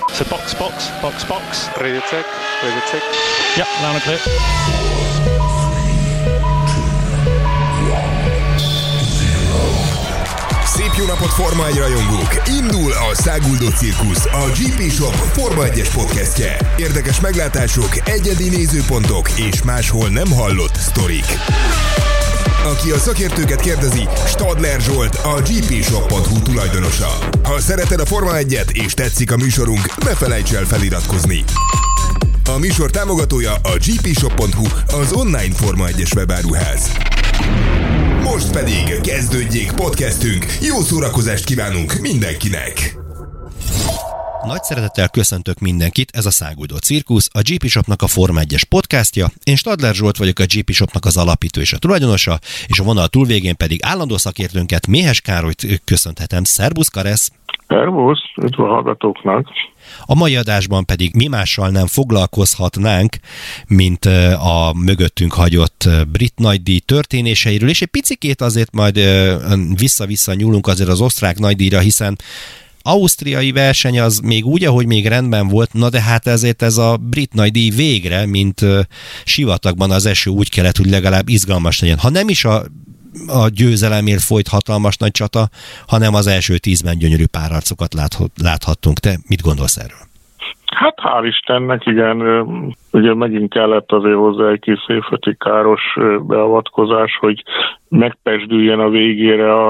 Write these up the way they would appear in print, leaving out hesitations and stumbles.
So box. Radio check. Yep, loud and clear. Szép jó napot, Forma 1 rajongók! Indul a Száguldó Cirkusz, a GP Shop Forma 1-es podcastje. Érdekes meglátások, egyedi nézőpontok és máshol nem hallott sztorik. Aki a szakértőket kérdezi, Stadler Zsolt, a gpshop.hu tulajdonosa. Ha szereted a Forma 1-et és tetszik a műsorunk, ne felejts el feliratkozni. A műsor támogatója a gpshop.hu, az online Forma 1-es webáruház. Most pedig kezdődjék podcastünk, jó szórakozást kívánunk mindenkinek! Nagy szeretettel köszöntök mindenkit, ez a Száguldó Cirkusz, a GP Shopnak a Forma 1-es podcastja. Én Stadler Zsolt vagyok, a GP Shopnak az alapító és a tulajdonosa, és a vonal túlvégén pedig állandó szakértőnket, Méhes Károlyt köszönhetem. Szerbusz, Karesz! Szervusz, üdv a hallgatóknak! A mai adásban pedig mi mással nem foglalkozhatnánk, mint a mögöttünk hagyott brit nagydíj történéseiről, és egy picikét azért majd vissza-vissza nyúlunk azért az osztrák nagydíjra, hiszen ausztriai verseny az még úgy, ahogy még rendben volt, na de hát ezért ez a brit nagydíj végre, mint sivatagban az eső úgy kellett, hogy legalább izgalmas legyen. Ha nem is a győzelemért folyt hatalmas nagy csata, hanem az első 10-ben gyönyörű párharcokat láthattunk. Te mit gondolsz erről? Hát hál' Istennek, igen, ugye megint kellett azért hozzá egy kis széfetikáros beavatkozás, hogy megpesdüljen a végére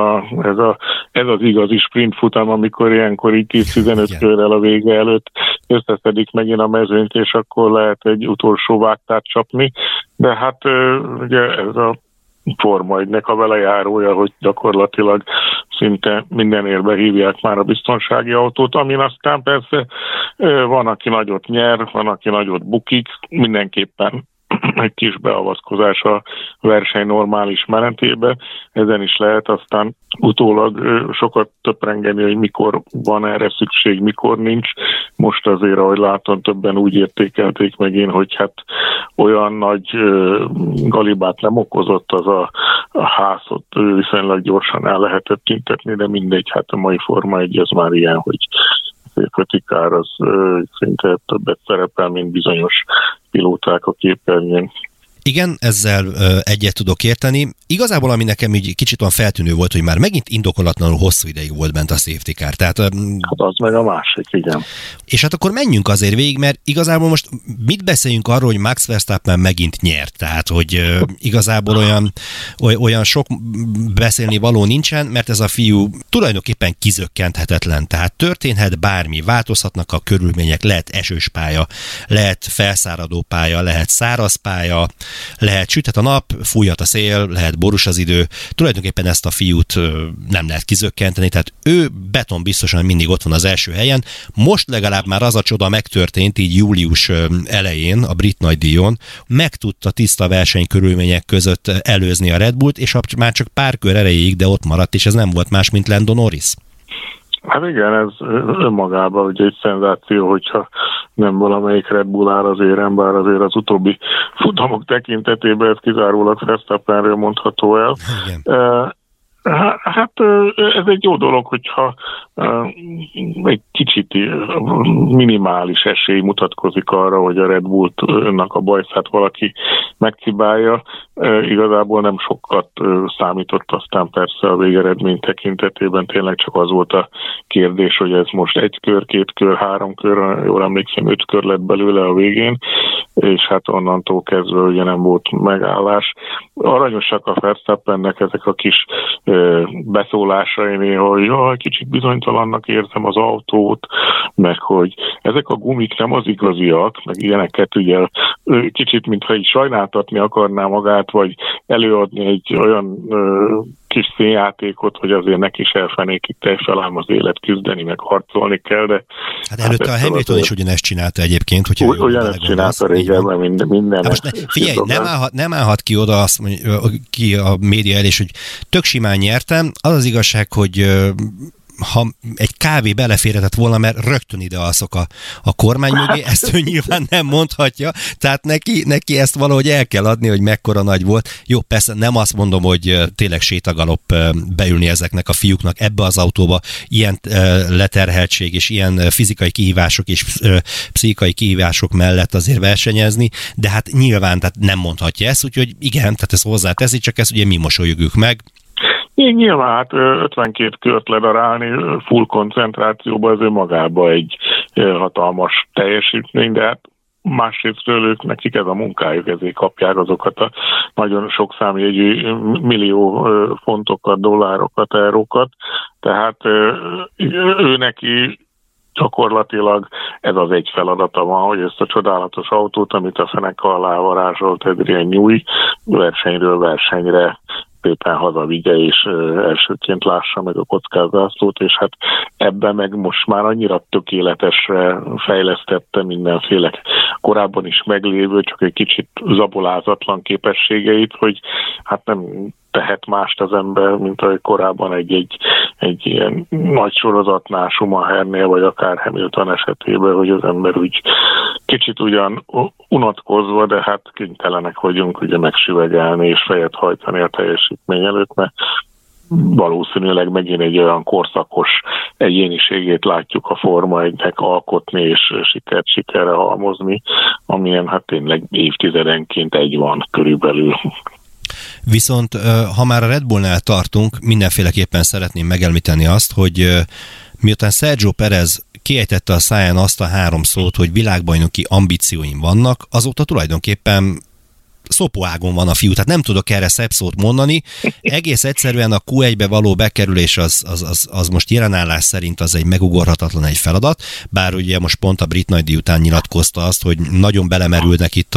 ez az igazi sprintfutam, amikor ilyenkor így 10-15 körrel a vége előtt összeszedik megint a mezőnyt, és akkor lehet egy utolsó vágtát csapni, de hát ugye ez a Forma 1-nek a velejárója, hogy gyakorlatilag szinte minden érbe hívják már a biztonsági autót, amin aztán persze van, aki nagyot nyer, van, aki nagyot bukik, mindenképpen egy kis beavatkozás a verseny normális menetébe, ezen is lehet aztán utólag sokat töprengeni, hogy mikor van erre szükség, mikor nincs. Most azért, ahogy látom, többen úgy értékelték meg én, hogy hát olyan nagy galibát nem okozott az a házot, viszonylag gyorsan el lehetett tüntetni, de mindegy, hát a mai Forma 1 az már ilyen, hogy kötikár az szinte többet szerepel, mint bizonyos pilóták a képernyőn. Igen, ezzel egyet tudok érteni. Igazából, ami nekem így kicsit olyan feltűnő volt, hogy már megint indokolatlanul hosszú ideig volt bent a safety car. Tehát, hát az meg a másik, igen. És hát akkor menjünk azért végig, mert igazából most mit beszéljünk arról, hogy Max Verstappen megint nyert? Tehát, hogy igazából olyan sok beszélni való nincsen, mert ez a fiú tulajdonképpen kizökkenthetetlen. Tehát történhet bármi, változhatnak a körülmények, lehet esős pálya, lehet felszáradó pálya, lehet száraz pálya, lehet süthet a nap, fújhat a szél, lehet borús az idő. Tulajdonképpen ezt a fiút nem lehet kizökkenteni, tehát ő beton biztosan mindig ott van az első helyen. Most legalább már az a csoda megtörtént, így július elején a brit nagydíjon, meg tudta tiszta versenykörülmények között előzni a Red Bullt, és már csak pár kör erejéig, de ott maradt, és ez nem volt más, mint Lando Norris. Hát igen, ez önmagában ugye egy szenzáció, hogyha nem valamelyik Red Bull áll az éren, bár azért az utóbbi futamok tekintetében ez kizárólag Verstappenről mondható el. Hát ez egy jó dolog, hogyha egy kicsit minimális esély mutatkozik arra, hogy a Red Bullnak a bajszát valaki megcibálja. Igazából nem sokat számított, aztán persze a végeredmény tekintetében tényleg csak az volt a kérdés, hogy ez most 1 kör, 2 kör, 3 kör, jól emlékszem 5 kör lett belőle a végén, és hát onnantól kezdve ugye nem volt megállás. Aranyosak a Verstappennek ezek a kis beszólásai néha, hogy kicsit bizonytalannak érzem az autót, meg hogy ezek a gumik nem az igaziak, meg ilyeneket ugye kicsit, mintha így sajnáltatni akarná magát, vagy előadni egy olyan kis színjátékot, hogy azért neki is elfenékig teljesen az élet, küzdeni, meg harcolni kell, de... Hát előtte a Hamilton is ugyanezt csinálta egyébként, hogyha... Ugyanezt csinálta régebben minden... Hát figyelj, nem állhat ki oda azt mondja, ki a média el, és hogy tök simán nyertem. Az az igazság, hogy ha egy kávé beleférhetett volna, mert rögtön ide alszok a kormány mögé, ezt ő nyilván nem mondhatja, tehát neki ezt valahogy el kell adni, hogy mekkora nagy volt. Jó, persze nem azt mondom, hogy tényleg sétagalop beülni ezeknek a fiúknak ebbe az autóba, ilyen leterheltség és ilyen fizikai kihívások és pszichikai kihívások mellett azért versenyezni, de hát nyilván tehát nem mondhatja ezt, úgyhogy igen, tehát ezt hozzáteszi, csak ezt ugye mi mosolyogjuk meg. Nyilván hát 52 kört ledarálni full koncentrációba az önmagában egy hatalmas teljesítmény, de hát másrésztről ők, nekik ez a munkájuk, ezért kapják azokat a nagyon sok számjegyű millió fontokat, dollárokat, eurókat, tehát ő neki gyakorlatilag ez az egy feladata van, hogy ezt a csodálatos autót, amit a feneke alá varázsolt Adrian Newey, versenyről versenyre szépen hazavigye, és elsőként lássa meg a kockázászlót, és hát ebben meg most már annyira tökéletesre fejlesztette mindenféle korábban is meglévő, csak egy kicsit zabolázatlan képességeit, hogy hát nem tehet mást az ember, mint ahogy korábban egy ilyen nagy sorozatnál, Schumachernél, vagy akár Hamilton esetében, hogy az ember úgy kicsit ugyan unatkozva, de hát kénytelenek vagyunk ugye megsüvegelni és fejet hajtani a teljesítmény előtt, mert valószínűleg megint egy olyan korszakos egyéniségét látjuk a Forma 1-nek alkotni és sikert sikerre halmozni, amilyen hát tényleg évtizedenként egy van körülbelül. Viszont ha már a Red Bullnál tartunk, mindenféleképpen szeretném megemlíteni azt, hogy miután Sergio Perez kiejtette a száján azt a 3 szót, hogy világbajnoki ambícióim vannak, azóta tulajdonképpen szopóágon van a fiú, tehát nem tudok erre szebb szót mondani. Egész egyszerűen a Q1-be való bekerülés az most jelenállás szerint az egy megugorhatatlan egy feladat, bár ugye most pont a brit nagydíj után nyilatkozta azt, hogy nagyon belemerülnek itt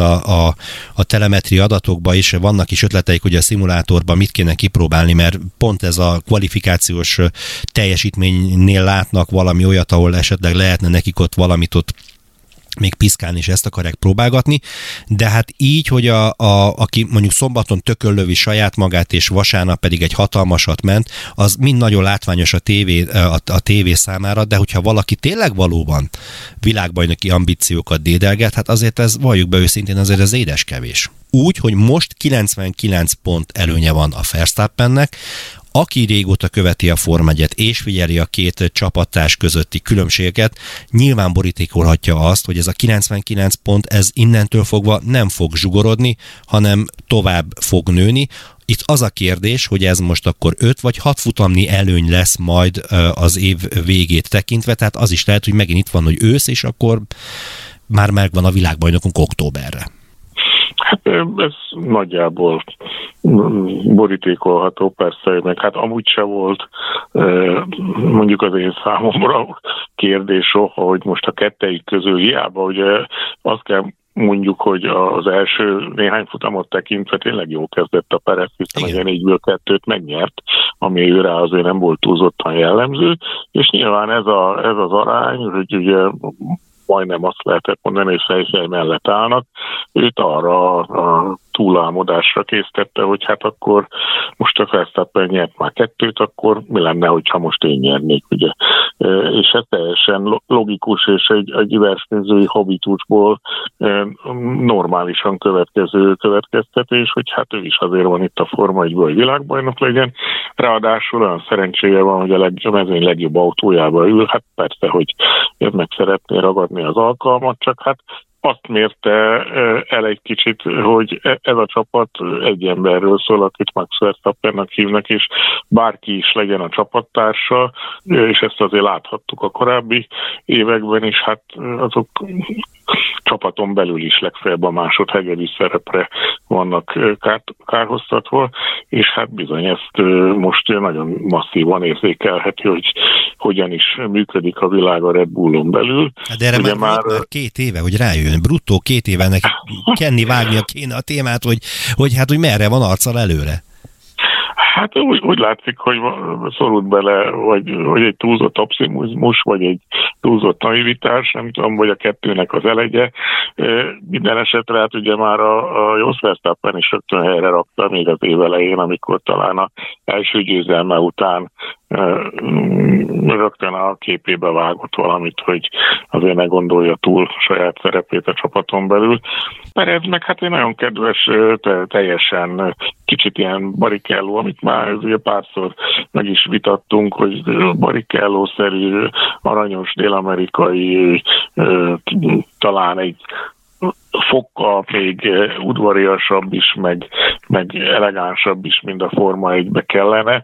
a telemetri adatokba is, vannak is ötleteik, hogy a szimulátorban mit kéne kipróbálni, mert pont ez a kvalifikációs teljesítménynél látnak valami olyat, ahol esetleg lehetne nekik ott valamit ott még piszkálni, és ezt akarják próbálgatni, de hát így, hogy aki mondjuk szombaton tököllövi saját magát, és vasárnap pedig egy hatalmasat ment, az mind nagyon látványos a tévé számára, de hogyha valaki tényleg valóban világbajnoki ambíciókat dédelget, hát azért ez, valljuk be őszintén, azért ez édes kevés. Úgy, hogy most 99 pont előnye van a Verstappennek, aki régóta követi a Forma 1-et és figyeli a két csapattárs közötti különbséget, nyilván borítékolhatja azt, hogy ez a 99 pont, ez innentől fogva nem fog zsugorodni, hanem tovább fog nőni. Itt az a kérdés, hogy ez most akkor 5 vagy 6 futamnyi előny lesz majd az év végét tekintve, tehát az is lehet, hogy megint itt van, hogy ősz, és akkor már megvan a világbajnokunk októberre. Hát ez nagyjából borítékolható, persze, meg hát amúgy se volt mondjuk az én számomra kérdés soha, hogy most a kettejük közül hiába, ugye azt kell mondjuk, hogy az első néhány futamot tekintve tényleg jól kezdett a Perez, hiszen a 4-ből 2-t megnyert, ami őre azért nem volt túlzottan jellemző, és nyilván ez az arány, hogy ugye majdnem azt lehetett mondani, hogy fejfej mellett állnak, őt arra a túlálmodásra késztette, hogy hát akkor most a Verstappen nyert már 2, akkor mi lenne, hogyha most én nyernék, ugye. És ez teljesen logikus, és egy versenyzői habitusból normálisan következő következtetés, hogy hát ő is azért van itt a Forma 1-ből, hogy világbajnok legyen. Ráadásul olyan szerencséje van, hogy a mezőny legjobb autójába ül, hát persze, hogy meg szeretné ragadni az alkalmat, csak hát azt mérte el egy kicsit, hogy ez a csapat egy emberről szól, akit Max Verstappennek hívnak, és bárki is legyen a csapattársa, és ezt azért láthattuk a korábbi években is, hát azok csapaton belül is legfeljebb a másodhegedű szerepre vannak kárhoztatva, és hát bizony ezt most nagyon masszívan érzékelheti, hogy hogyan is működik a világ a Red Bullon belül. De erre már 2 éve, hogy rájön, bruttó 2 éve neki kenni, vágnia kéne a témát, hogy merre van arccal előre. Hát úgy látszik, hogy szorult bele, vagy egy túlzott optimizmus, vagy egy túlzott naivitás, nem tudom, vagy a kettőnek az elegye. Minden esetre hát ugye már a Jos Verstappen is rögtön helyre rakta még az év elején, amikor talán az első győzelme után rögtön a képébe vágott valamit, hogy azért ne gondolja túl saját szerepét a csapaton belül. Perez meg hát egy nagyon kedves, teljesen kicsit ilyen Barrichello, amit már ugye párszor meg is vitattunk, hogy Barrichello-szerű aranyos dél-amerikai, talán egy fokkal még udvariasabb is, meg elegánsabb is, mint a Forma 1-be kellene.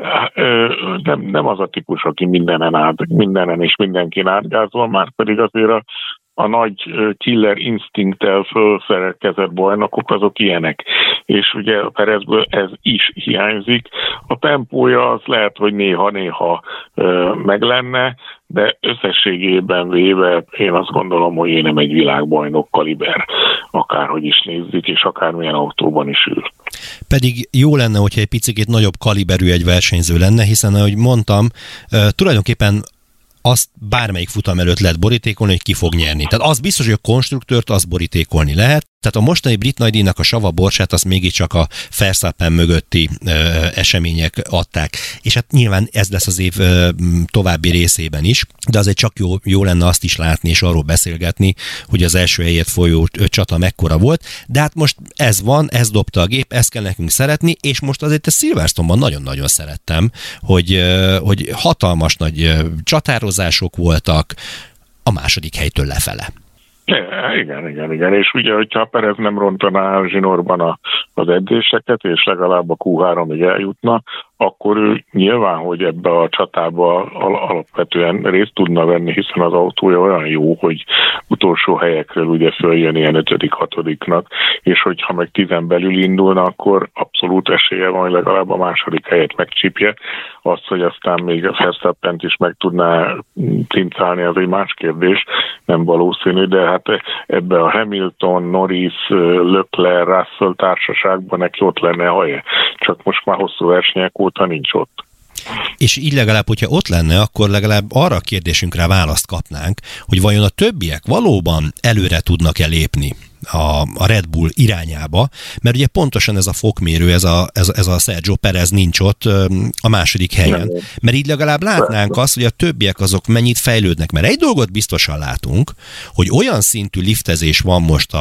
Nem az a típus, aki mindenen és mindenkin átgázol, már pedig azért a nagy killer instincttel fölszerkezett bajnokok azok ilyenek. És ugye a Perezből ez is hiányzik. A tempója az lehet, hogy néha-néha meg lenne, de összességében véve én azt gondolom, hogy én nem egy világbajnok kaliber, akárhogy is nézzük, és akármilyen autóban is ül. Pedig jó lenne, hogyha egy picit nagyobb kaliberű egy versenyző lenne, hiszen ahogy mondtam, tulajdonképpen azt bármelyik futam előtt lehet borítékolni, hogy ki fog nyerni. Tehát az biztos, hogy a konstruktőrt azt borítékolni lehet. Tehát a mostani brit nagydíjnak a sava borsát azt mégiscsak a Verstappen mögötti események adták. És hát nyilván ez lesz az év további részében is, de azért csak jó lenne azt is látni és arról beszélgetni, hogy az első helyért folyó csata mekkora volt. De hát most ez van, ez dobta a gép, ezt kell nekünk szeretni, és most azért a Silverstone-ban nagyon-nagyon szerettem, hogy hatalmas nagy csatározások voltak a második helytől lefele. Igen. És ugye, hogyha Perez nem rontaná zsinórban az edzéseket, és legalább a Q3-ig eljutna, akkor ő nyilván, hogy ebbe a csatába alapvetően részt tudna venni, hiszen az autója olyan jó, hogy utolsó helyekről ugye följön ilyen 5.-6-nak, és hogyha meg 10 belül indulna, akkor abszolút esélye van, hogy legalább a második helyet megcsípje. Azt, hogy aztán még a Verstappent is meg tudná cincálni, az egy más kérdés, nem valószínű, de hát ebbe a Hamilton, Norris, Leclerc, Russell társaságban neki ott lenne a helye. Csak most már hosszú versenyek óta nincs ott. És így legalább, hogyha ott lenne, akkor legalább arra a kérdésünkre választ kapnánk, hogy vajon a többiek valóban előre tudnak-e lépni a Red Bull irányába, mert ugye pontosan ez a fokmérő, ez a Sergio Perez nincs ott a második helyen. Mert így legalább látnánk azt, hogy a többiek azok mennyit fejlődnek. Mert egy dolgot biztosan látunk, hogy olyan szintű liftezés van most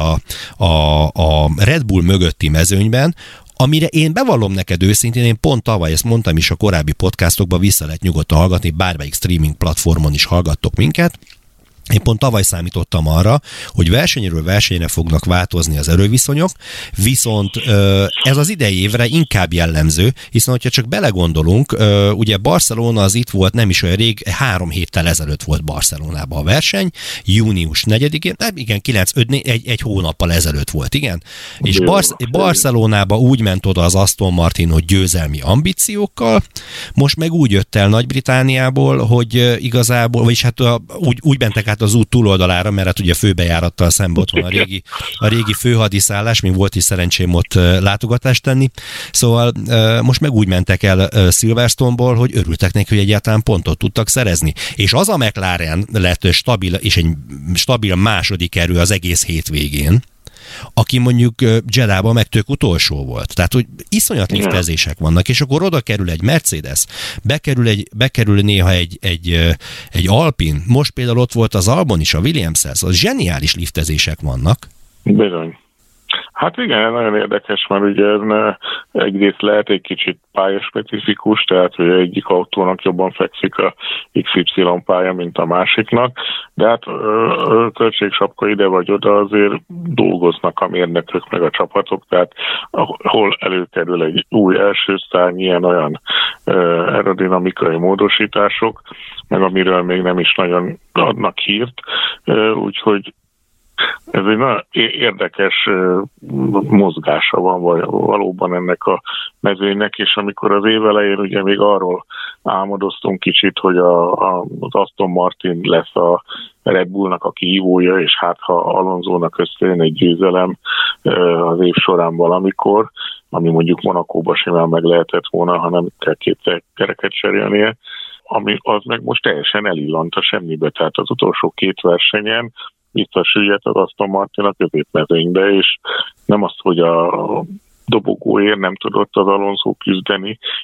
a Red Bull mögötti mezőnyben, amire én bevallom neked őszintén, én pont tavaly ezt mondtam is a korábbi podcastokban, vissza lehet nyugodtan hallgatni, bármelyik streaming platformon is hallgattok minket. Én pont tavaly számítottam arra, hogy versenyről versenyre fognak változni az erőviszonyok, viszont ez az idei évre inkább jellemző, hiszen hogyha csak belegondolunk, ugye Barcelona az itt volt nem is olyan rég, 3 héttel ezelőtt volt Barcelonában a verseny, június 4-én, igen, egy hónappal ezelőtt volt, igen. És Barcelonában úgy ment oda az Aston Martin, hogy győzelmi ambíciókkal, most meg úgy jött el Nagy-Britanniából, hogy igazából, vagyis hát úgy mentek át az út túloldalára, mert hát ugye főbejárattal szembe ott van a régi főhadiszállás, még volt is szerencsém ott látogatást tenni. Szóval most meg úgy mentek el Silverstone-ból, hogy örültek neki, hogy egyáltalán pontot tudtak szerezni. És az a McLaren lett stabil, és egy stabil második erő az egész hétvégén, aki mondjuk Jedában meg tök utolsó volt. Tehát, hogy iszonyat liftezések vannak, és akkor oda kerül egy Mercedes, bekerül néha egy Alpine, most például ott volt az Albon is, a Williams-hez, az zseniális liftezések vannak. Bizony. Hát igen, nagyon érdekes, mert ugye egyrészt lehet egy kicsit pályaspecifikus, tehát hogy egyik autónak jobban fekszik a XY pálya, mint a másiknak, de hát költségsapka ide vagy oda azért dolgoznak a mérnökök meg a csapatok, tehát hol előkerül egy új első szárny, ilyen-olyan aerodinamikai módosítások, meg amiről még nem is nagyon adnak hírt, úgyhogy ez egy nagyon érdekes mozgása van valóban ennek a mezőnynek, és amikor az év elején ugye még arról álmodoztunk kicsit, hogy az Aston Martin lesz a Red Bullnak a kihívója, és hát ha Alonsónak összejön egy győzelem az év során valamikor, ami mondjuk Monakóba simán meg lehetett volna, ha nem kell 2 kereket cserélnie, ami az meg most teljesen elillant a semmibe, tehát az utolsó 2 versenyen visszasüllyedt az Aston Martin a középmezőnybe, és nem azt, hogy a dobogóért nem tudott az Alonso küzdeni,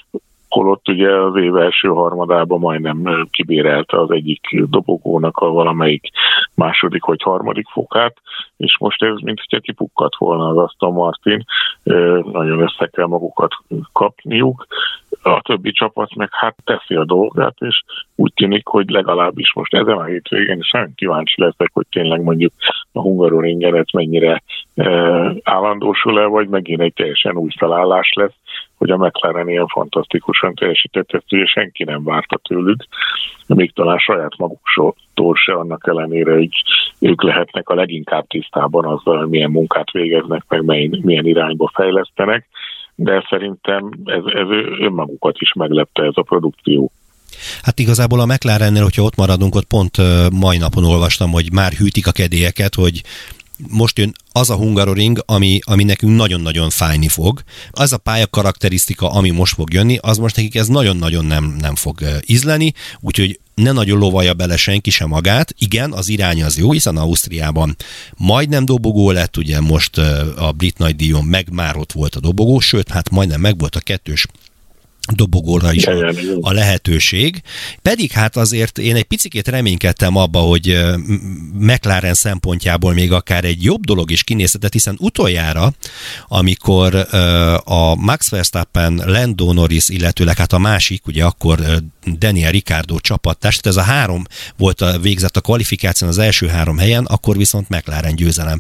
holott ugye az év első harmadában majdnem kibérelte az egyik dobogónak a valamelyik második vagy harmadik fokát, és most ez mint hogyha kipukkadt volna az Aston Martin, nagyon össze kell magukat kapniuk, a többi csapat meg hát teszi a dolgát, és úgy tűnik, hogy legalábbis most ezen a hétvégén is nagyon kíváncsi leszek, hogy tényleg mondjuk a Hungaroringen ez mennyire állandósul-e, vagy megint egy teljesen új felállás lesz, hogy a McLaren ilyen fantasztikusan teljesített, ezt ugye senki nem várta tőlük, még talán saját maguktól se, annak ellenére, hogy ők lehetnek a leginkább tisztában azzal, milyen munkát végeznek, meg milyen irányba fejlesztenek, de szerintem ez önmagukat is meglepte ez a produkció. Hát igazából a McLarennél, hogyha ott maradunk, ott pont mai napon olvastam, hogy már hűtik a kedélyeket, hogy most jön az a Hungaroring, ami nekünk nagyon-nagyon fájni fog. Az a pálya karakterisztika, ami most fog jönni, az most nekik ez nagyon-nagyon nem fog ízleni, úgyhogy ne nagyon lovalja bele senki sem magát. Igen, az irány az jó, hiszen Ausztriában majdnem dobogó lett, ugye most a brit nagydíjon meg már ott volt a dobogó, sőt, hát majdnem meg volt a kettős dobogóra is a lehetőség. Pedig hát azért én egy picikét reménykedtem abba, hogy McLaren szempontjából még akár egy jobb dolog is kinézhetett, hiszen utoljára, amikor a Max Verstappen, Lando Norris, illetőleg hát a másik, ugye akkor Daniel Ricciardo csapattárs, tehát ez a három volt végzett a kvalifikáción az első három helyen, akkor viszont McLaren győzelem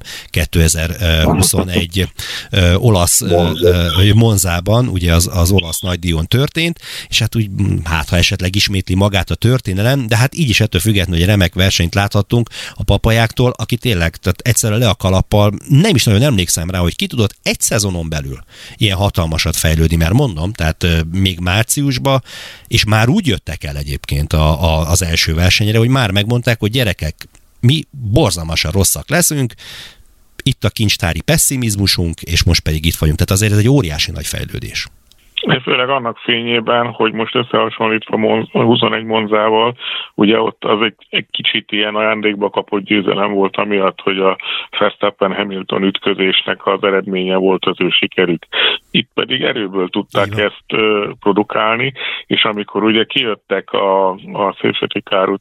2021 olasz Monzában, ugye az olasz nagydíjon történt, és hát úgy, hát ha esetleg ismétli magát a történelem, de hát így is ettől függetlenül, hogy remek versenyt láthattunk a papajáktól, aki tényleg, tehát egyszerre le a kalappal, nem is nagyon emlékszem rá, hogy ki tudott egy szezonon belül ilyen hatalmasat fejlődni, mert mondom, tehát még márciusban, és már úgy jöttek el egyébként az első versenyre, hogy már megmondták, hogy gyerekek, mi borzalmasan rosszak leszünk, itt a kincstári pessimizmusunk, és most pedig itt vagyunk. Tehát azért ez egy óriási nagy fejlődés. Főleg annak fényében, hogy most összehasonlítva 21 Monzával, ugye ott az egy kicsit ilyen ajándékba kapott győzelem volt, amiatt, hogy a Verstappen-Hamilton ütközésnek az eredménye volt az ő sikerük. Itt pedig erőből tudták ezt produkálni, és amikor ugye kijöttek a safety car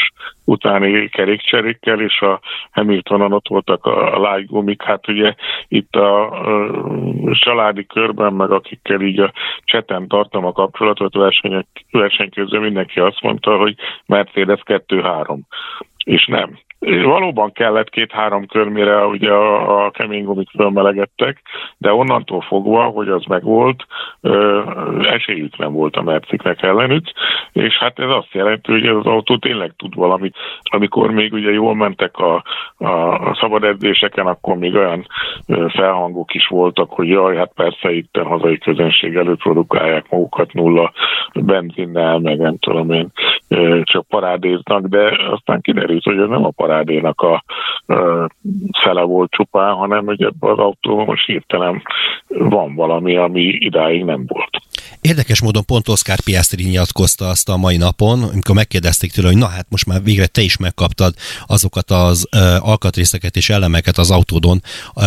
utáni kerékcserékkel, és a Hamiltonon ott voltak a light gumik, hát ugye itt a családi körben, meg akikkel így a cseten tartom a kapcsolatot verseny közben mindenki azt mondta, hogy Mercedes 2-3, és nem. Valóban kellett 2-3 kör, mire ugye a kemény gumik fölmelegedtek, de onnantól fogva, hogy az megvolt, esélyük nem volt a Merciknek ellenük, és hát ez azt jelenti, hogy ez az autó tényleg tud valamit. Amikor még ugye jól mentek a szabad edzéseken, akkor még olyan felhangok is voltak, hogy jaj, hát persze itt a hazai közönség előtt produkálják magukat nulla benzinnel, meg nem tudom én, csak parádéznak, de aztán kiderült, hogy ez nem a parádénak a szele volt csupán, hanem hogy ebben az autóban most hirtelen van valami, ami idáig nem volt. Érdekes módon pont Oscar Piastri nyilatkozta azt a mai napon, amikor megkérdezték tőle, hogy na hát most már végre te is megkaptad azokat az alkatrészeket és elemeket az autódon,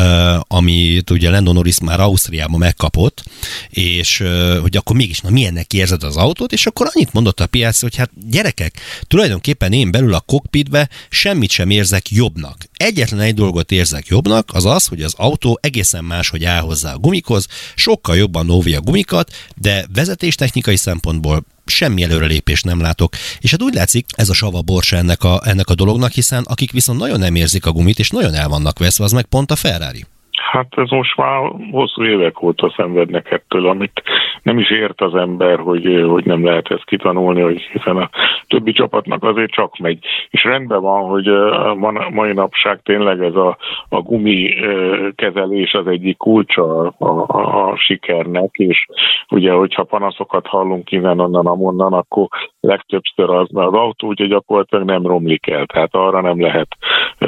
amit ugye Lando Norris már Ausztriában megkapott, és hogy akkor mégis, na milyennek érzed az autót, és akkor annyit mondott a Piastri, hogy hát gyerekek, tulajdonképpen én belül a cockpitbe semmit sem érzek jobbnak. Egyetlen egy dolgot érzek jobbnak, az az, hogy az autó egészen máshogy áll hozzá a gumikhoz, sokkal jobban óvja a gumikat, de vezetéstechnikai szempontból semmi előrelépést nem látok. És hát úgy látszik, ez a sava borsa ennek a dolognak, hiszen akik viszont nagyon nem érzik a gumit, és nagyon el vannak veszve, az meg pont a Ferrari. Hát ez most már hosszú évek óta szenvednek ettől, amit nem is ért az ember, hogy nem lehet ezt kitanulni, hogy hiszen a többi csapatnak azért csak megy. És rendben van, hogy mai napság tényleg ez a gumi kezelés az egyik kulcsa a sikernek, és ugye, hogyha panaszokat hallunk innen, onnan, amonnan, akkor legtöbbször az autó ugye gyakorlatilag nem romlik el, tehát arra nem lehet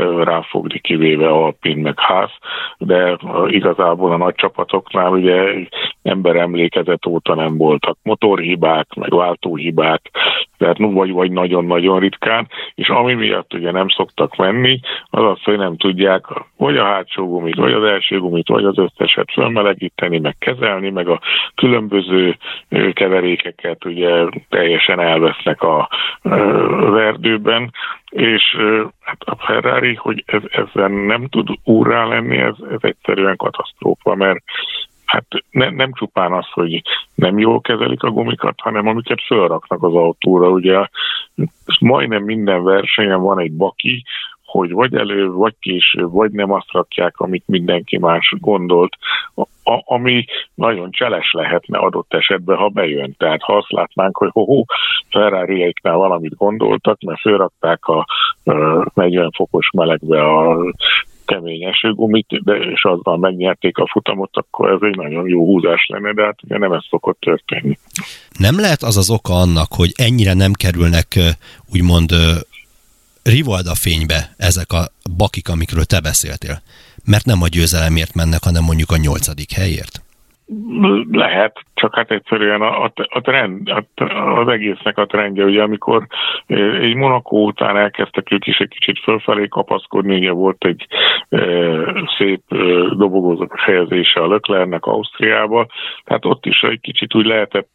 ráfogni, kivéve Alpin meg Haas, de igazából a nagy csapatoknál ugye emberemlékezet óta nem voltak motorhibák, meg váltóhibák, tehát vagy nagyon-nagyon ritkán, és ami miatt ugye nem szoktak menni, az az, hogy nem tudják vagy a hátsó gumit, vagy az első gumit, vagy az összeset fölmelegíteni, meg kezelni, meg a különböző keverékeket ugye teljesen elvesznek az erdőben, és hát a Ferrari, hogy ezzel nem tud úrrá lenni, ez egyszerűen katasztrófa, mert hát nem csupán az, hogy nem jól kezelik a gumikat, hanem amiket fölraknak az autóra. Ugye majdnem minden versenyen van egy baki, hogy vagy előbb, vagy később, vagy nem azt rakják, amit mindenki más gondolt, ami nagyon cseles lehetne adott esetben, ha bejön. Tehát ha azt látnánk, hogy Ferrari-eiknál valamit gondoltak, mert fölrakták a 40 fokos melegbe a kemény esőgumit, és azzal megnyerték a futamot, akkor ez egy nagyon jó húzás lenne, de hát ugye nem ez szokott történni. Nem lehet az az oka annak, hogy ennyire nem kerülnek úgymond rivalda fénybe ezek a bakik, amikről te beszéltél? Mert nem a győzelemért mennek, hanem mondjuk a 8. helyért? Lehet, csak hát egyszerűen a trend, az egésznek a trendje, ugye amikor egy Monaco után elkezdtek ők is egy kicsit fölfelé kapaszkodni, ugye volt egy szép dobogózó helyezése a Leclercnek Ausztriába, tehát ott is egy kicsit úgy lehetett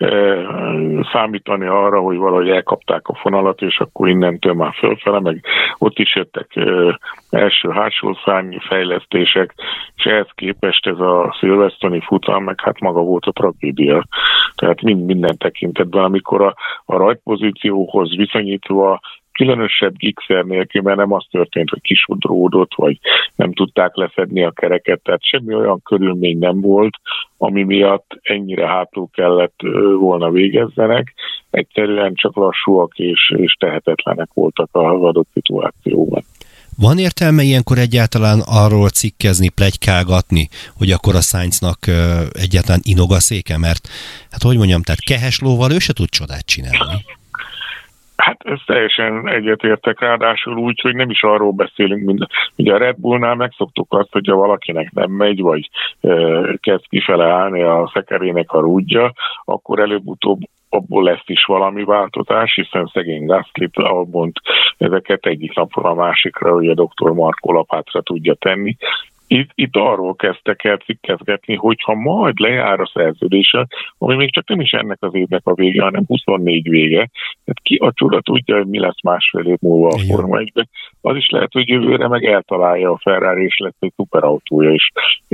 számítani arra, hogy valahogy elkapták a fonalat, és akkor innentől már fölfele, meg ott is jöttek első-hátsó szárnyi fejlesztések, és ehhez képest ez a Silverstone-i futam, meg hát maga volt a tragédia. Tehát minden tekintetben, amikor a rajtpozícióhoz viszonyítva különösebb gigszer nélkül, mert nem az történt, hogy kisodródott, vagy nem tudták leszedni a kereket, tehát semmi olyan körülmény nem volt, ami miatt ennyire hátul kellett volna végezzenek. Egyszerűen csak lassúak és tehetetlenek voltak az adott szituációban. Van értelme ilyenkor egyáltalán arról cikkezni, pletykálgatni, hogy akkor a Sainznak egyáltalán inog a széke, mert hát hogy mondjam, tehát kehes lóval ő se tud csodát csinálni. Hát ez teljesen egyetértek, ráadásul úgy, hogy nem is arról beszélünk, mint ugye a Red Bullnál megszoktuk azt, hogyha valakinek nem megy, vagy kezd kifele állni a szekerének a rúdja, akkor előbb-utóbb abból lesz is valami változás, hiszen szegény Gaslyt, Albont ezeket egyik napról a másikra, ugye dr. Marko lapátra tudja tenni. Itt arról kezdtek el cikkezgetni, hogyha majd lejár a szerződése, ami még csak nem is ennek az évnek a vége, hanem 24 vége. Tehát ki a csoda tudja, hogy mi lesz másfél év múlva a Forma 1-ben. Az is lehet, hogy jövőre meg eltalálja a Ferrari, és lesz egy szuperautója, és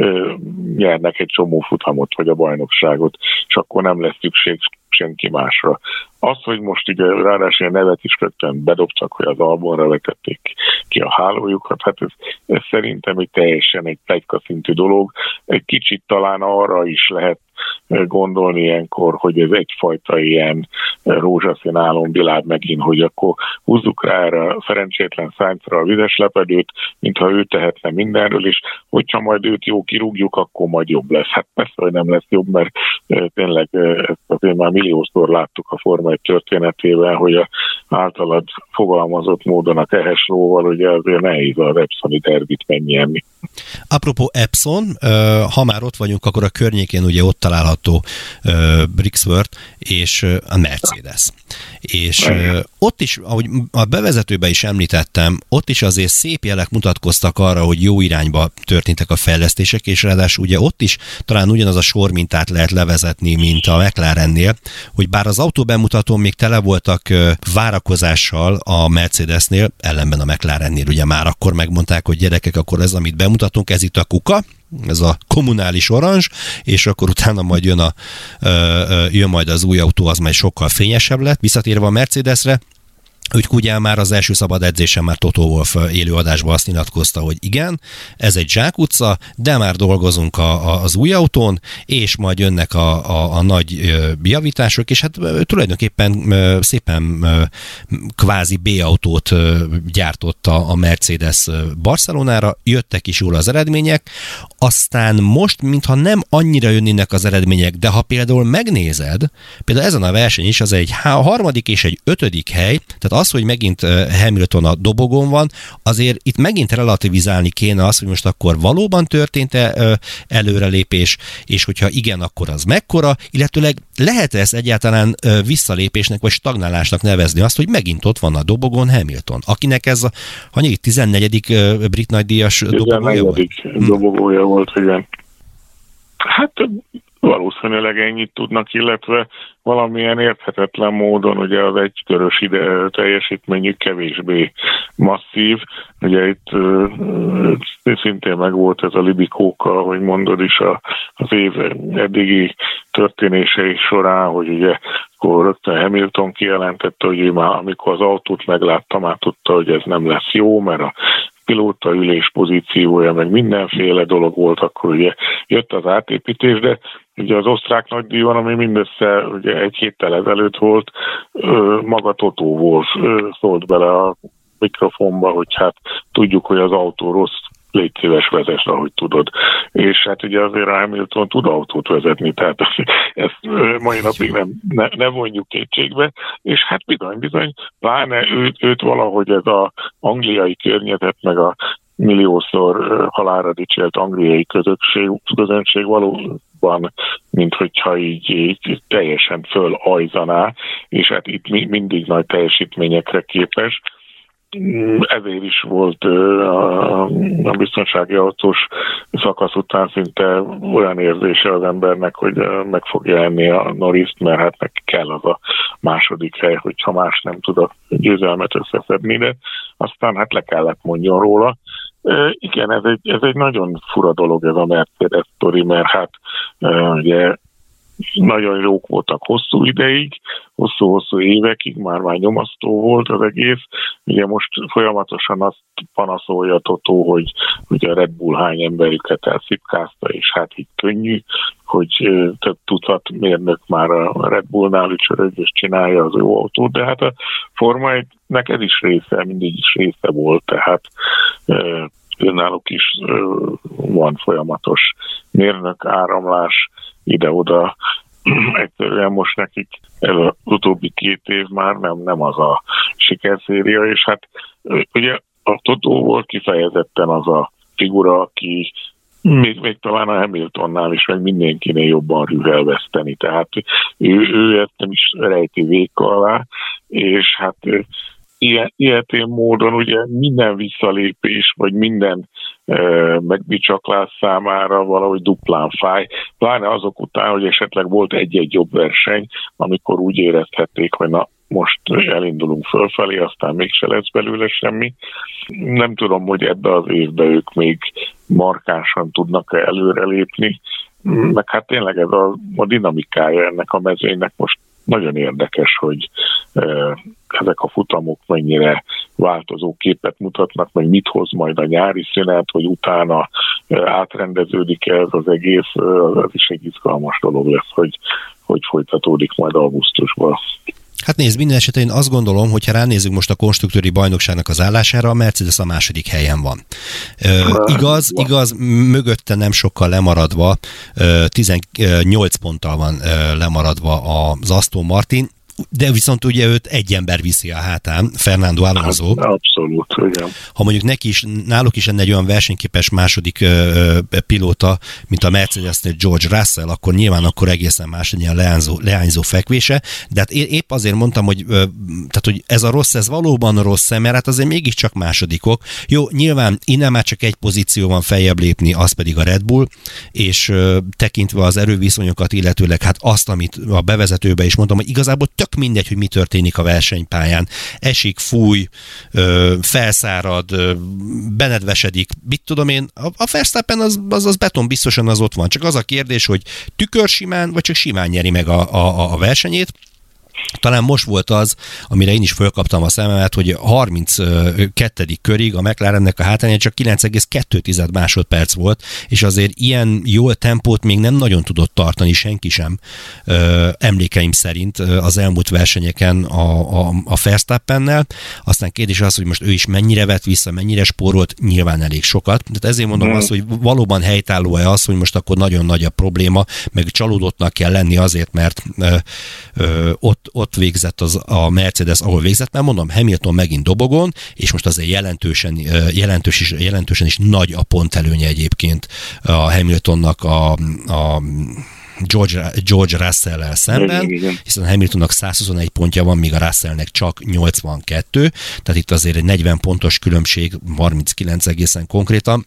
nyernek egy csomó futamot, vagy a bajnokságot, és akkor nem lesz szükség senki másra. Az, hogy most ugye ráadásul a nevet is rögtön bedobtak, hogy az Albonra vetették ki a hálójukat, hát ez szerintem egy teljesen egy pletyka szintű dolog. Egy kicsit talán arra is lehet gondolni ilyenkor, hogy ez egyfajta ilyen rózsaszín álomvilág megint, hogy akkor húzzuk rá erre a szerencsétlen Sainzra a vizes lepedőt, mintha ő tehetne mindenről, és hogyha majd őt jó kirúgjuk, akkor majd jobb lesz. Hát persze, hogy nem lesz jobb, mert tényleg ezt azért már milliószor láttuk a Forma 1 történetében, hogy a általad fogalmazott módon a tehes lóval ugye azért nehéz az Epsoni derbit megnyerni. Apropó Epson, ha már ott vagyunk, akkor a környékén ugye ott található Brixworth és a Mercedes. És ott is, ahogy a bevezetőben is említettem, ott is azért szép jelek mutatkoztak arra, hogy jó irányba történtek a fejlesztések, és ráadásul ugye ott is talán ugyanaz a sormintát lehet levezetni, mint a McLarennél, hogy bár az autóbemutatón még tele voltak várakozással a Mercedesnél, ellenben a McLarennél ugye már akkor megmondták, hogy gyerekek, akkor ez, amit bemutatunk, ez itt a kuka, ez a kommunális oranzs, és akkor utána majd jön majd az új autó, az majd sokkal fényesebb lett. Visszatérve a Mercedesre, úgy ugyan már az első szabad edzésen már Toto Wolff élőadásban azt nyilatkozta, hogy igen, ez egy zsákutca, de már dolgozunk az új autón, és majd jönnek a nagy javítások, és hát tulajdonképpen szépen kvázi B-autót gyártott a Mercedes Barcelonára, jöttek is jól az eredmények, aztán most, mintha nem annyira jönnének az eredmények, de ha például megnézed, például ezen a verseny is az egy harmadik és egy 5. hely, tehát az, hogy megint Hamilton a dobogon van, azért itt megint relativizálni kéne azt, hogy most akkor valóban történt-e előrelépés, és hogyha igen, akkor az mekkora, illetőleg lehet ezt egyáltalán visszalépésnek vagy stagnálásnak nevezni azt, hogy megint ott van a dobogon Hamilton, akinek ez a 14. brit nagydíjas dobogója volt? 14. dobogója volt, igen. Hát valószínűleg ennyit tudnak, illetve valamilyen érthetetlen módon ugye az egykörös teljesítményük kevésbé masszív. Ugye itt szintén megvolt ez a libikóka, ahogy mondod is az év eddigi történései során, hogy ugye akkor rögtön Hamilton kijelentette, hogy ő már amikor az autót meglátta, már tudta, hogy ez nem lesz jó, mert a pilóta ülés pozíciója, meg mindenféle dolog volt, akkor ugye jött az átépítés, de ugye az osztrák nagydíjon, ami mindössze ugye egy héttel ezelőtt volt, maga Toto Wolff szólt bele a mikrofonba, hogy hát tudjuk, hogy az autó rossz, légy szíves, vezess, ahogy tudod. És hát ugye azért a Hamilton tud autót vezetni, tehát ezt mai napig nem vonjuk kétségbe, és hát bizony, pláne őt valahogy ez az angliai környezet, meg a milliószor halálra dicsért angliai közönség valóban, mint hogyha így teljesen fölajzaná, és hát itt mindig nagy teljesítményekre képes. Ezért is volt a biztonsági autós szakasz után szinte olyan érzése az embernek, hogy meg fogja enni a Norrist, mert hát neki kell az a második hely, hogyha más nem tud a győzelmet összeszedni, de aztán hát le kellett mondjon róla. Igen, ez egy nagyon fura dolog ez a Mercedes sztori, mert hát ugye nagyon jók voltak hosszú ideig, hosszú évekig, már nyomasztó volt az egész. Ugye most folyamatosan azt panaszolja Toto, hogy a Red Bull hány emberüket elszipkázta, és hát így könnyű, hogy több tucat mérnök már a Red Bullnál ücsörög és csinálja az jó autót, de hát a Forma 1-nek ez is része, mindig is része volt, tehát náluk is van folyamatos mérnök áramlás ide-oda. Egyszerűen most nekik ez az utóbbi 2 év már nem az a sikerszéria, és hát ugye a Toto volt kifejezetten az a figura, aki még talán a Hamiltonnál is, meg mindenkinél jobban rühelveszteni, tehát ő ezt nem is rejti véka alá, és hát ilyetén módon ugye minden visszalépés, vagy minden megbicsaklás számára valahogy duplán fáj, pláne azok után, hogy esetleg volt egy-egy jobb verseny, amikor úgy érezhették, hogy na, most elindulunk fölfelé, aztán mégse lesz belőle semmi. Nem tudom, hogy ebbe az évben ők még markánsan tudnak előrelépni, meg hát tényleg ez a dinamikája ennek a mezőnynek most nagyon érdekes, hogy ezek a futamok mennyire változó képet mutatnak, meg mit hoz majd a nyári szünet, hogy utána átrendeződik ez az egész, az is egy izgalmas dolog lesz, hogy folytatódik majd augusztusban. Hát nézd, minden esetben én azt gondolom, hogy ha ránézzük most a konstruktőri bajnokságnak az állására, a Mercedes a második helyen van. Igaz, mögötte nem sokkal lemaradva, 18 ponttal van lemaradva az Aston Martin, de viszont ugye őt egy ember viszi a hátán, Fernando Alonso. Hát, abszolút, igen. Ha mondjuk náluk is lenne egy olyan versenyképes második pilóta, mint a Mercedesnél George Russell, akkor nyilván egészen más legyen leányzó fekvése, de hát épp azért mondtam, hogy ez a rossz, ez valóban rossz, mert hát azért mégiscsak másodikok. Jó, nyilván innen már csak egy pozíció van feljebb lépni, az pedig a Red Bull, és tekintve az erőviszonyokat, illetőleg hát azt, amit a bevezetőben is mondtam, hogy igazából tök mindegy, hogy mi történik a versenypályán. Esik, fúj, felszárad, benedvesedik, mit tudom én, a Verstappen az beton biztosan az ott van. csak az a kérdés, hogy tükörsimán, vagy csak simán nyeri meg a versenyét. Talán most volt az, amire én is fölkaptam a szememet, hogy 32. körig a McLarennek a hátránya csak 9,2 másodperc volt, és azért ilyen jól tempót még nem nagyon tudott tartani senki sem, emlékeim szerint az elmúlt versenyeken a Verstappennel. Aztán kérdés az, hogy most ő is mennyire vett vissza, mennyire spórolt, nyilván elég sokat. Tehát ezért mondom azt, hogy valóban helytálló-e az, hogy most akkor nagyon nagy a probléma, meg csalódottnak kell lenni azért, mert ott végzett a Mercedes, ahol végzett, mert mondom, Hamilton megint dobogon, és most azért jelentősen is nagy a pontelőnye egyébként a Hamiltonnak a George Russell-lel szemben, hiszen Hamiltonnak 121 pontja van, míg a Russellnek csak 82, tehát itt azért egy 40 pontos különbség, 39 egészen konkrétan,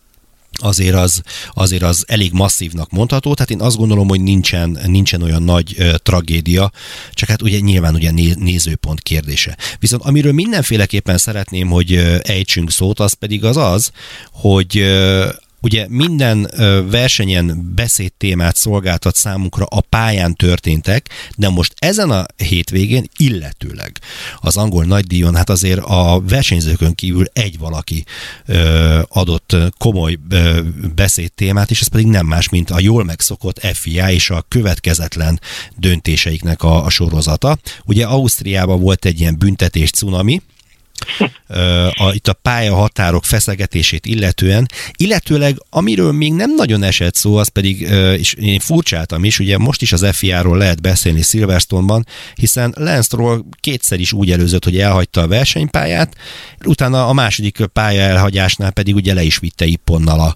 azért az elég masszívnak mondható, tehát én azt gondolom, hogy nincsen olyan nagy tragédia, csak hát ugye nyilván nézőpont kérdése. Viszont amiről mindenféleképpen szeretném, hogy ejtsünk szót, az pedig az, hogy ugye minden versenyen beszédtémát szolgáltat számunkra a pályán történtek, de most ezen a hétvégén illetőleg az angol nagydíjon, hát azért a versenyzőkön kívül egy valaki adott komoly beszédtémát, és ez pedig nem más, mint a jól megszokott FIA és a következetlen döntéseiknek a sorozata. Ugye Ausztriában volt egy ilyen büntetés cunami, itt a pályahatárok feszegetését illetőleg amiről még nem nagyon esett szó, az pedig, és én furcsáltam is, ugye most is az FIA-ról lehet beszélni Silverstone-ban, hiszen Lance Stroll kétszer is úgy előzött, hogy elhagyta a versenypályát, utána a második pálya elhagyásnál pedig ugye le is vitte ipponnal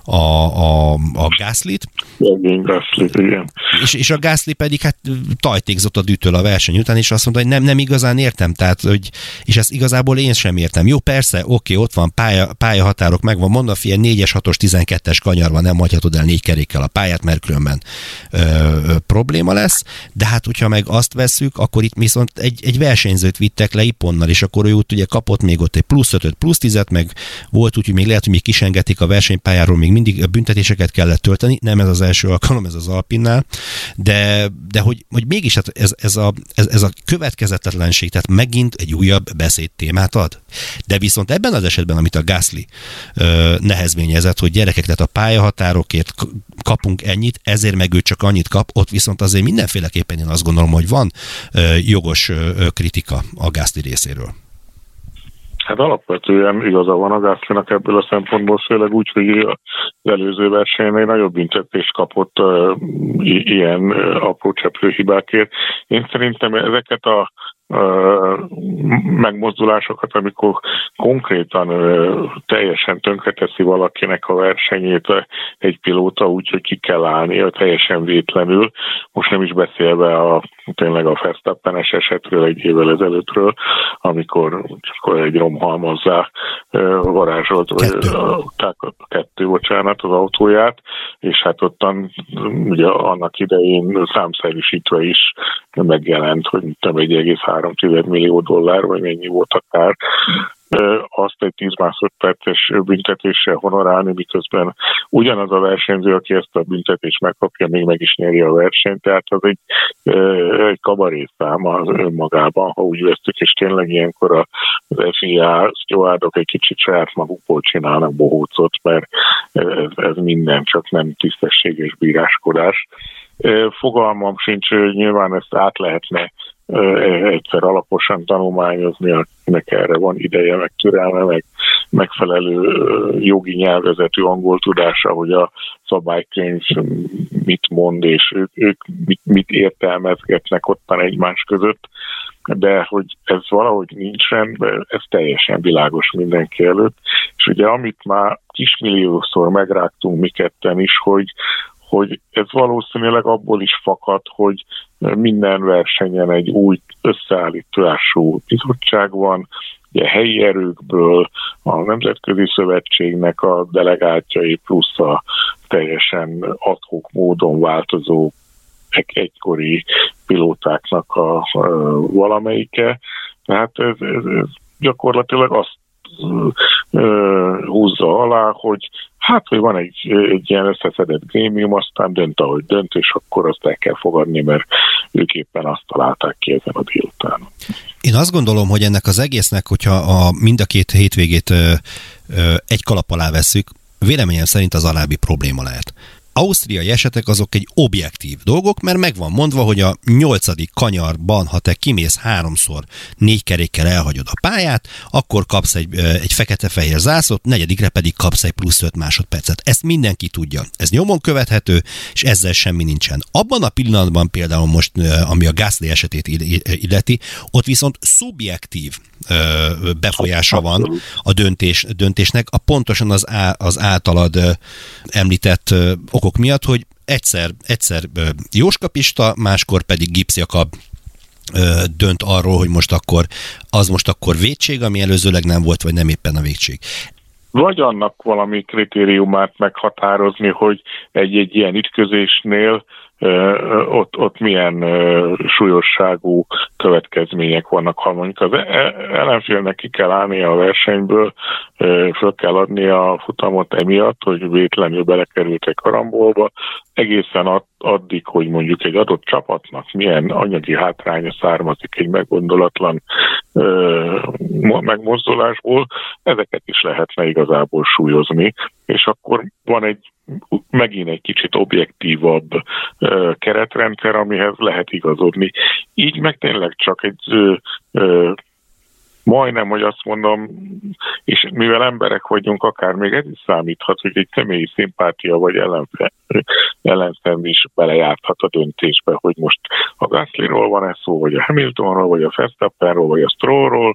a Gaslyt. Igen. És a Gasly pedig hát tajtékzott a dűtől a verseny után, és azt mondta, hogy nem igazán értem, tehát, hogy, és ezt igazából én sem értem. Jó, persze, oké, ott van pályahatárok, megvan mondva, figyelj, 4-es, 6-os, 12-es kanyar van, nem hagyhatod el 4 kerékkel a pályát, mert különben probléma lesz, de hát, hogyha meg azt vesszük, akkor itt viszont egy versenyzőt vittek le ipponnal, és akkor ő ugye kapott még ott egy plusz 5-öt, plusz 10-et, meg volt úgy, hogy még lehet, hogy még kisengetik a versenypályáról, még mindig a büntetéseket kellett tölteni, nem ez az első alkalom, ez az Alpinnál, de hogy mégis hát ez a következetetlenség, tehát megint egy újabb beszédtémát ad. De viszont ebben az esetben, amit a Gasly nehezményezett, hogy gyerekek, tehát a pályahatárokért kapunk ennyit, ezért meg ő csak annyit kap, ott viszont azért mindenféleképpen én azt gondolom, hogy van jogos kritika a Gasly részéről. Hát alapvetően igaza van a Gaslynak ebből a szempontból, főleg úgy, hogy az előző versenyen egy nagyobb büntetést kapott ilyen apró cseprő hibákért. Én szerintem ezeket a megmozdulásokat, amikor konkrétan teljesen tönkreteszi valakinek a versenyét egy pilóta úgy, hogy ki kell állnia teljesen vétlenül. Most nem is beszélve tényleg a Verstappen-es esetről egy évvel ezelőttről, amikor egy romhalmazzá varázsolt, kettő az autóját, és hát ottan ugye annak idején számszerűsítve is megjelent, hogy 1,3 millió dollár, vagy mennyi volt a kár, azt egy 10 másodperces büntetéssel honorálni, miközben ugyanaz a versenyző, aki ezt a büntetést megkapja, még meg is nyeri a versenyt, tehát az egy kabarétszám az önmagában, ha úgy vesztük, és tényleg ilyenkor az FIA stewardok egy kicsit saját magukból csinálnak bohócot, mert ez minden, csak nem tisztességes bíráskodás. Fogalmam sincs, nyilván ezt át lehetne egyszer alaposan tanulmányozni, akinek erre van ideje, meg türelme, meg megfelelő jogi nyelvezetű angol tudása, hogy a szabálykönyv mit mond, és ők mit értelmezgetnek ottan egymás között, de hogy ez valahogy nincs rendben, ez teljesen világos mindenki előtt. És ugye amit már kismilliószor megrágtunk mi ketten is, hogy ez valószínűleg abból is fakad, hogy minden versenyen egy új összeállítású bizottság van, ugye helyi erőkből, a Nemzetközi Szövetségnek a delegáltjai plusz a teljesen ad hoc módon változó egykori pilótáknak a valamelyike. Tehát ez gyakorlatilag azt húzza alá, hogy hogy van egy ilyen összeszedett grémium, aztán dönt, ahogy dönt, és akkor azt el kell fogadni, mert ők éppen azt találták ki ezen a délutánon. Én azt gondolom, hogy ennek az egésznek, hogyha mind a két hétvégét egy kalap alá vesszük, véleményem szerint az alábbi probléma lehet. ausztriai esetek azok egy objektív dolgok, mert meg van mondva, hogy a 8. kanyarban, ha te kimész 3-szor 4 kerékkel elhagyod a pályát, akkor kapsz egy fekete-fehér zászlót, 4. pedig kapsz egy plusz 5 másodpercet. Ezt mindenki tudja. Ez nyomon követhető, és ezzel semmi nincsen. Abban a pillanatban például most, ami a Gasly esetét illeti, ott viszont szubjektív befolyása van a döntésnek, pontosan az általad említett okok miatt, hogy egyszer Jóskapista, máskor pedig Gibbs Jakab dönt arról, hogy most akkor vétség, ami előzőleg nem volt, vagy nem éppen a vétség. Vagy annak valami kritériumát meghatározni, hogy egy ilyen ütközésnél ott milyen súlyosságú következmények vannak. Ha mondjuk az ellenfélnek ki kell állnia a versenyből, föl kell adni a futamot emiatt, hogy vétlenül belekerültek karambolba, egészen addig, hogy mondjuk egy adott csapatnak milyen anyagi hátránya származik egy meggondolatlan megmozdulásból, ezeket is lehetne igazából súlyozni, és akkor van megint egy kicsit objektívabb keretrendszer, amihez lehet igazodni. Így meg tényleg csak egy majdnem, hogy azt mondom, és mivel emberek vagyunk, akár még ez is számíthat, hogy egy személyi szimpátia vagy ellenszem is belejárhat a döntésbe, hogy most a Gaslyról van-e szó, vagy a Hamiltonról, vagy a Verstappenről, vagy a Strollról.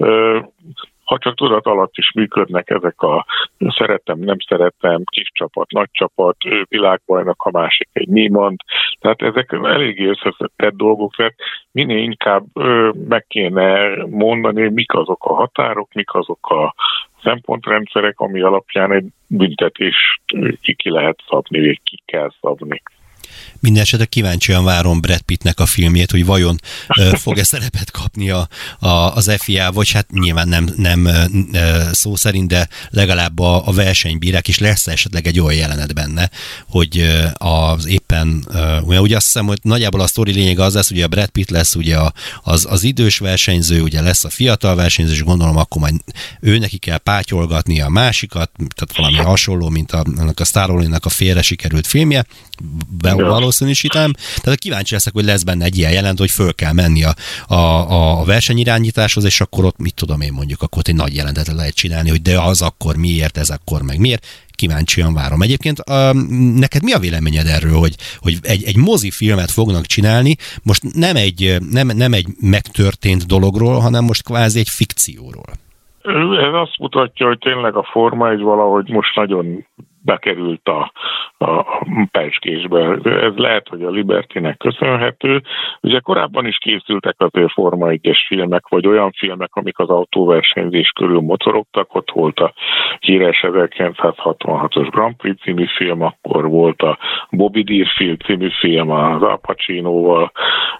Ha csak tudat alatt is működnek ezek a szeretem, nem szeretem, kis csapat, nagy csapat, világbajnok, a másik egy Niemand. Tehát ezek eléggé összeszedett dolgok, tehát minél inkább meg kéne mondani, mik azok a határok, mik azok a szempontrendszerek, ami alapján egy büntetést ki lehet szabni, vagy ki kell szabni. Mindenesetre kíváncsian várom Brad Pittnek a filmjét, hogy vajon fog-e szerepet kapni az FIA, vagy hát nyilván nem szó szerint, de legalább a versenybírák is lesz esetleg egy olyan jelenet benne, hogy az éppen, ugye azt hiszem, hogy nagyjából a sztori lényeg az lesz, ugye a Brad Pitt lesz ugye az idős versenyző, ugye lesz a fiatal versenyző, és gondolom akkor majd ő neki kell pátyolgatni a másikat, tehát valami hasonló, mint annak a Star Wars-nak a félre sikerült filmje, valószínűsítem. Tehát kíváncsi leszek, hogy lesz benne egy ilyen jelent, hogy föl kell menni a versenyirányításhoz, és akkor ott, mit tudom én mondjuk, akkor ott egy nagy jelentet lehet csinálni, hogy de az akkor miért, ez akkor meg miért. Kíváncsian várom. Egyébként neked mi a véleményed erről, hogy egy mozifilmet fognak csinálni, most nem egy megtörtént dologról, hanem most kvázi egy fikcióról? Ez azt mutatja, hogy tényleg a Forma 1 valahogy most nagyon bekerült a pecskésbe. Ez lehet, hogy a Libertynek köszönhető. Ugye korábban is készültek azért Forma 1-es filmek, vagy olyan filmek, amik az autóversenyzés körül mocorogtak. Ott volt a híres 1966-os Grand Prix című film, akkor volt a Bobby Deerfield című film az Al Pacinoval,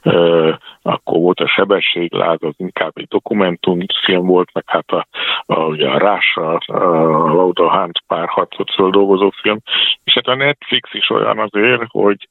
akkor volt a Sebességláz, az inkább egy dokumentumfilm volt, meg hát ugye a Rush, a Lauda Hunt párharcot földolgozó film, és hát a Netflix is olyan azért, hogy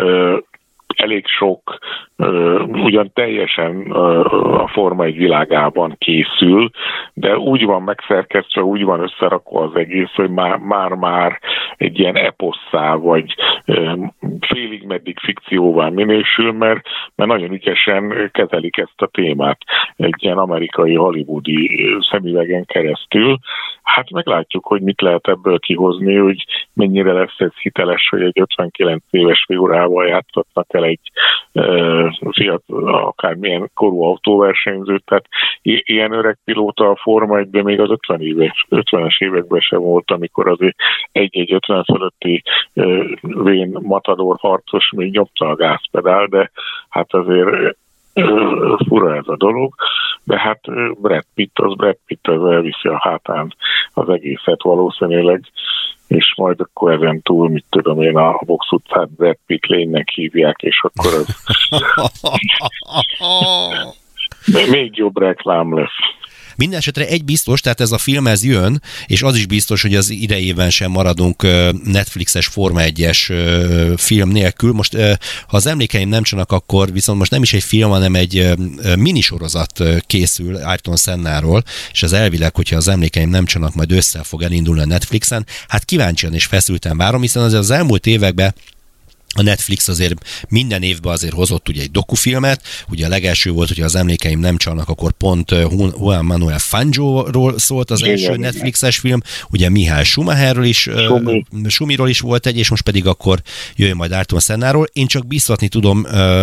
elég sok, ugyan teljesen a Forma 1 világában készül, de úgy van megszerkesztve, úgy van összerakva az egész, hogy már egy ilyen eposszá, vagy félig meddig fikcióvá minősül, mert nagyon ügyesen kezelik ezt a témát egy ilyen amerikai hollywoodi szemüvegen keresztül. Hát meglátjuk, hogy mit lehet ebből kihozni, hogy mennyire lesz ez hiteles, hogy egy 59 éves figurával játszhatnak el egy fiatal, akármilyen korú autóversenyzőt. Tehát ilyen öreg pilóta a Forma 1-ben még az 50-es években sem volt, amikor azért egy 50 fölötti vén matador harcos még nyomta a gázpedál, de hát azért fura ez a dolog, de hát Brad Pitt az elviszi a hátán az egészet valószínűleg, és majd akkor ezen túl, mit tudom én, a Box utcát Brad Pitt lénynek hívják, és akkor az még jobb reklám lesz. Minden esetre egy biztos, tehát ez a film ez jön, és az is biztos, hogy az idejében sem maradunk Netflixes Forma 1-es film nélkül. Most, ha az emlékeim nem csalnak, akkor viszont most nem is egy film, hanem egy minisorozat készül Ayrton Sennáról, és az elvileg, hogyha az emlékeim nem csalnak, majd össze fog elindulni a Netflixen. Hát kíváncsian és feszülten várom, hiszen az elmúlt években a Netflix azért minden évben azért hozott ugye egy dokufilmet, ugye a legelső volt, hogyha az emlékeim nem csalnak, akkor pont Juan Manuel Fangio-ról szólt az első Netflixes film, ugye Mihály Schumacherről is, Schumiról is volt egy, és most pedig akkor jöjjön majd Ayrton Sennáról. Én csak biztatni tudom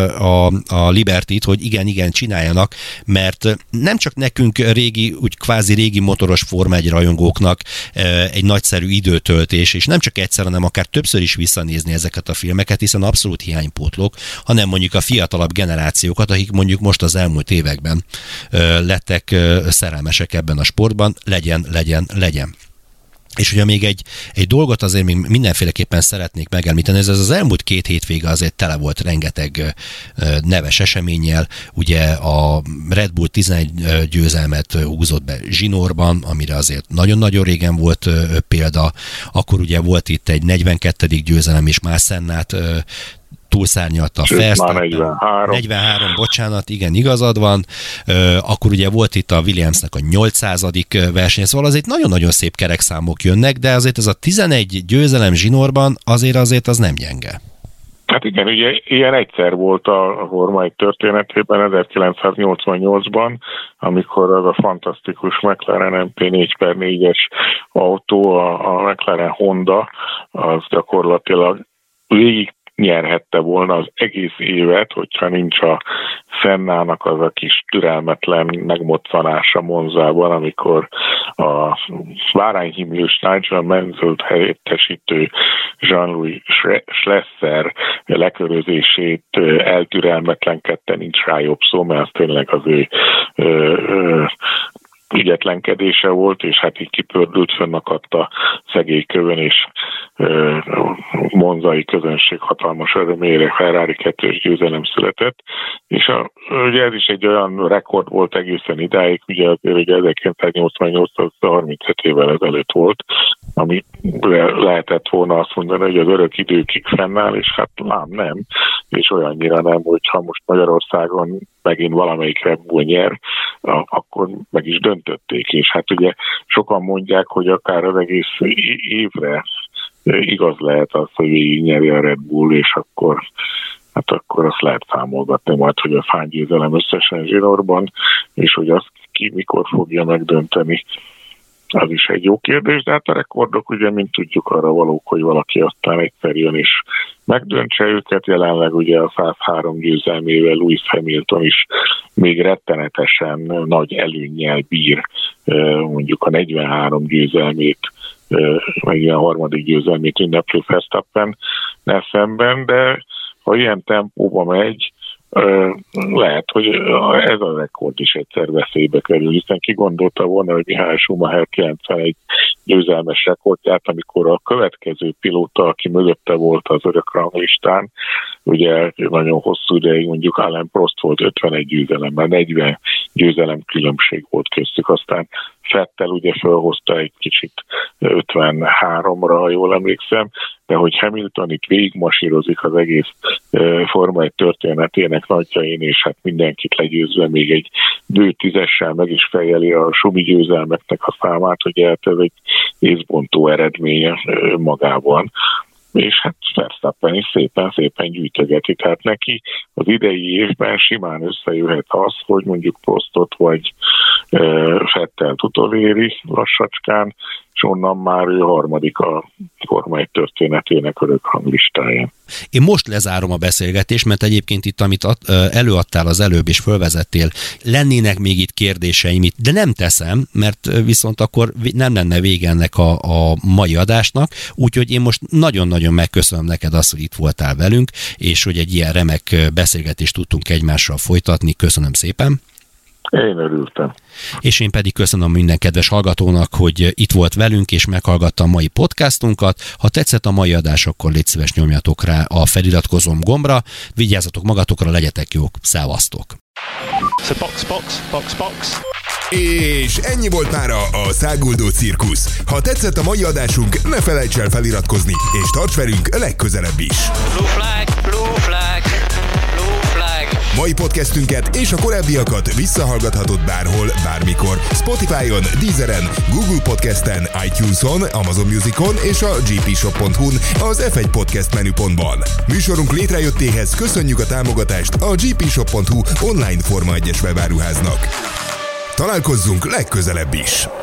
a Liberty-t, hogy igen, csináljanak, mert nem csak nekünk régi, úgy kvázi régi motoros Forma 1 rajongóknak egy nagyszerű időtöltés, és nem csak egyszer, hanem akár többször is visszanézni ezeket a filmeket, hiszen abszolút hiánypótlók, hanem mondjuk a fiatalabb generációkat, akik mondjuk most az elmúlt években lettek szerelmesek ebben a sportban, legyen. És ugye még egy dolgot azért még mindenféleképpen szeretnék megemlíteni, ez az elmúlt 2 hétvége azért tele volt rengeteg neves eseménnyel, ugye a Red Bull 11 győzelmet húzott be zsinórban, amire azért nagyon-nagyon régen volt példa, akkor ugye volt itt egy 42. győzelem, és már Sennát túlszárnyalta a Verstappen. 43, bocsánat, igen, igazad van. Akkor ugye volt itt a Williamsnek a 800. verseny, szóval azért nagyon-nagyon szép kerekszámok jönnek, de azért ez a 11 győzelem zsinórban azért az nem gyenge. Hát igen, ugye ilyen egyszer volt a Forma 1 történetében 1988-ban, amikor az a fantasztikus McLaren MP4/4-es autó, a McLaren Honda, az gyakorlatilag végig nyerhette volna az egész évet, hogyha nincs a Sennának az a kis türelmetlen megmoccanása Monzában, amikor a bárányhimlős Nigel Mansell helyettesítő Jean-Louis Schlesser lekörözését eltürelmetlenkedte, nincs rá jobb szó, mert az tényleg az ő ügyetlenkedése volt, és hát így kipördült, fönnakadt a szegélykövön, és monzai közönség hatalmas örömére Ferrari 2-es győzelem született, és ugye ez is egy olyan rekord volt egészen idáig, ugye 1988 35 évvel ezelőtt volt, ami lehetett volna azt mondani, hogy az örök időkig fennáll, és hát nem, és olyannyira nem, hogyha most Magyarországon megint valamelyik Red Bull nyer, akkor meg is döntötték, és hát ugye sokan mondják, hogy akár az egész évre igaz lehet az, hogy végignyeri a Red Bull, és akkor azt lehet számolgatni majd, hogy a hány győzelem összesen zsinórban, és hogy azt ki mikor fogja megdönteni. Az is egy jó kérdés, de hát a rekordok ugye, mint tudjuk, arra valók, hogy valaki aztán egyszer jön és megdöntse őket. Jelenleg ugye a 103 győzelmével Lewis Hamilton is még rettenetesen nagy előnnyel bír, mondjuk a 43 győzelmét, meg a harmadik győzelmét ünneplő Verstappennel szemben, de ha ilyen tempóba megy, lehet, hogy ez a rekord is egyszer veszélybe kerül, hiszen ki gondolta volna, hogy Mihály Schumacher 91 győzelmes rekordját, amikor a következő pilóta, aki mögötte volt az örök ranglistán, ugye nagyon hosszú ideig mondjuk Alain Prost volt 51 győzelemmel, 40 győzelem különbség volt köztük, aztán Vettel ugye felhozta egy kicsit 53-ra, ha jól emlékszem, de hogy Hamilton itt végigmasírozik az egész Forma 1 történetének nagyjain, és hát mindenkit legyőzve még egy bő 10-essel meg is fejeli a Schumi győzelmeknek a számát, hogy hát ez egy észbontó eredménye magában. És hát Verstappen is szépen gyűjtögeti. Tehát neki az idei évben simán összejöhet az, hogy mondjuk Prostot vagy Vettelt utoléri lassacskán, és onnan már ő harmadik a Forma 1 történetének örök ranglistáján. Én most lezárom a beszélgetést, mert egyébként itt, amit előadtál az előbb és fölvezettél, lennének még itt kérdéseim, de nem teszem, mert viszont akkor nem lenne vége ennek a mai adásnak, úgyhogy én most nagyon-nagyon megköszönöm neked azt, hogy itt voltál velünk, és hogy egy ilyen remek beszélgetést tudtunk egymással folytatni. Köszönöm szépen. Én örültem. És én pedig köszönöm minden kedves hallgatónak, hogy itt volt velünk, és meghallgatta a mai podcastunkat. Ha tetszett a mai adás, akkor légy szíves, nyomjatok rá a feliratkozom gombra. Vigyázzatok magatokra, legyetek jók. Szevasztok! So box. És ennyi volt mára a Száguldó Cirkusz. Ha tetszett a mai adásunk, ne felejts el feliratkozni, és tarts velünk legközelebb is. Blue flag, blue flag, blue flag. Mai podcastünket és a korábbiakat visszahallgathatod bárhol, bármikor. Spotify-on, Deezeren, Google Podcasten, iTunes-on, Amazon Musicon és a gpshop.hu-n az F1 Podcast menüpontban. Műsorunk létrejöttéhez köszönjük a támogatást a gpshop.hu online Forma 1-es webáruháznak. Találkozzunk legközelebb is!